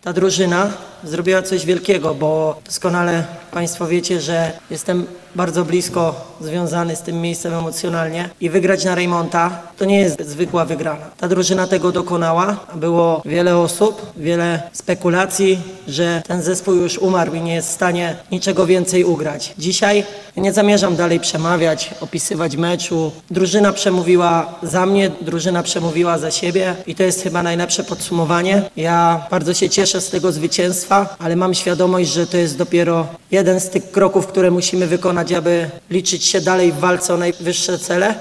Ta drużyna zrobiła coś wielkiego, bo doskonale Państwo wiecie, że jestem bardzo blisko związany z tym miejscem emocjonalnie i wygrać na Reymonta to nie jest zwykła wygrana. Ta drużyna tego dokonała, było wiele osób, wiele spekulacji, że ten zespół już umarł i nie jest w stanie niczego więcej ugrać. Dzisiaj nie zamierzam dalej przemawiać, opisywać meczu. Drużyna przemówiła za mnie, drużyna przemówiła za siebie i to jest chyba najlepsze podsumowanie. Ja bardzo się cieszę z tego zwycięstwa, ale mam świadomość, że to jest dopiero jeden z tych kroków, które musimy wykonać, aby liczyć się dalej w walce o najwyższe cele.